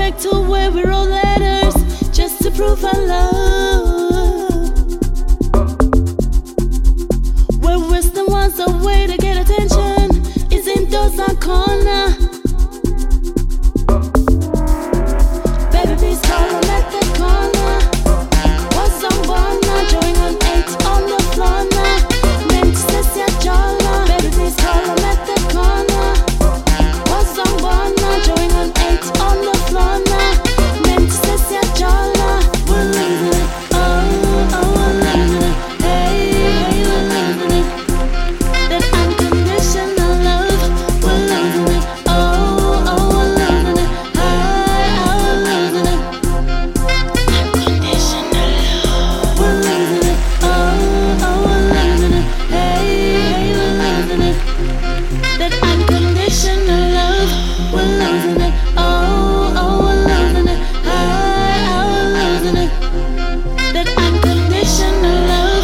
back to where we wrote letters just to prove our love. Where Western wants a way to get attention is indoors our corner. Baby, please call them at the corner. Want someone now, join on 8 on the floor now. Memphis, yeah, Jola. Baby, please call them at the corner. Want someone now, join on 8 on the floor now. Memphis, yeah, Jola. We're losing it, oh, oh, we're losing it. Hey, hey, we're losing it. That unconditional love, we're losing it, oh, oh, we're losing it. Hey, oh, we're losing it. Unconditional love, we're losing it, oh, oh, we're losing it. Hey, hey, we're losing it. That unconditional love, we're losing it, oh, oh, we're losing it. Hey, oh, we're losing it. That unconditional love.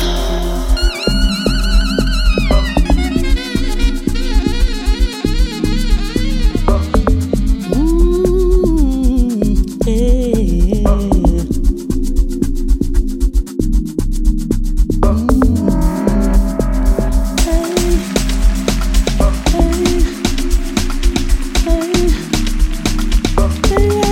Hey,